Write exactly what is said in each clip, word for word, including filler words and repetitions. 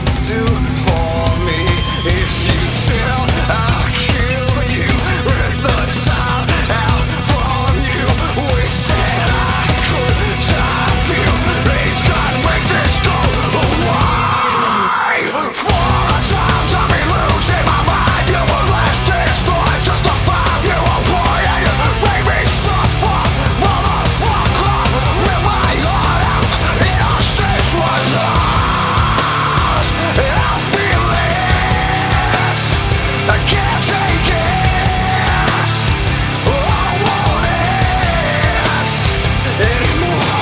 do for me? If you tell, I'll kill you. Rip the time out from you. We said I could stop you. Please God, make this go away. For the times I've been losing my mind, you were less destroyed. Just a five-year-old boy, and you made me suffer, motherfucker. With my heart out, innocence was lost, and I feel it. I can't take it. I want it anymore.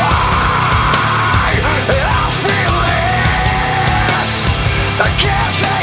I can't take